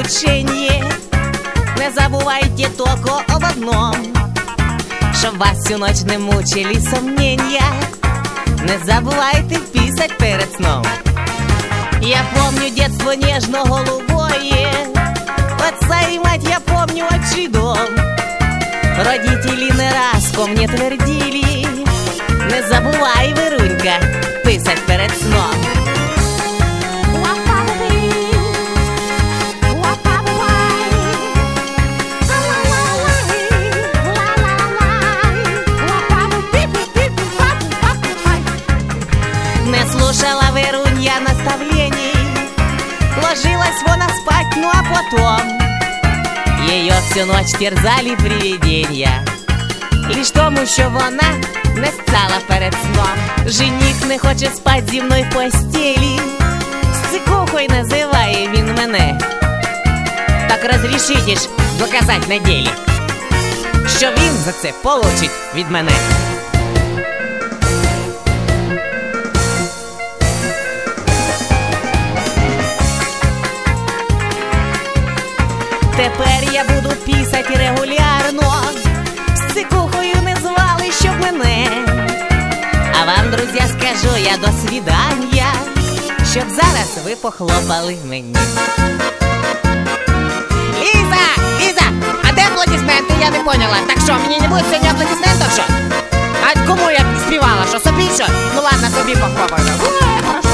мучение. Не забывайте только об одном, чтоб вас всю ночь не мучили сомнения. Не забывайте писать перед сном. Я помню детство нежно-голубое, отца и мать я помню отчий дом. Родители не раз ко мне твердили: не забувай, Верунька, писать перед сном. Не слушала Верунья наставлений, ложилась вона спать, ну а потом ее всю ночь терзали привидения. Лиш тому, що вона не стала перед сном. Жених не хоче спать зі мною в постелі, сцикухой називає він мене. Так розрішите ж доказать на ділі, що він за це получить від мене. Тепер я буду писать регулярно, з цикухою не звали, щоб мене. А вам, друзі, скажу я до свідання, щоб зараз ви похлопали мені. Ліза, а де аплодисменти? Я не поняла. Так що, мені не буде сьогодні аплодисментів, що? А кому я співала, що собі, що? Ну ладно, собі похлопаю.